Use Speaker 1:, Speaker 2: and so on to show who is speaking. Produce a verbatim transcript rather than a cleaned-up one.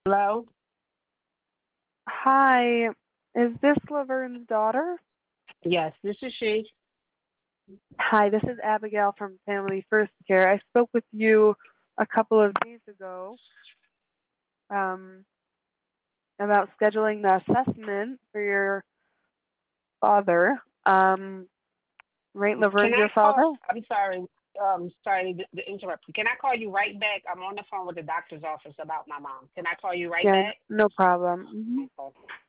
Speaker 1: Hello?
Speaker 2: Hi, is this Laverne's daughter?
Speaker 1: Yes, this is she.
Speaker 2: Hi, this is Abigail from Family First Care. I spoke with you a couple of days ago um, about scheduling the assessment for your father. Um, right,
Speaker 1: Can
Speaker 2: Laverne's
Speaker 1: I
Speaker 2: your
Speaker 1: call?
Speaker 2: father?
Speaker 1: I'm sorry. Um, sorry to, to interrupt. Can I call you right back? I'm on the phone with the doctor's office about my mom. Can I call you right
Speaker 2: Yeah,
Speaker 1: back?
Speaker 2: no problem. hmm
Speaker 1: Okay.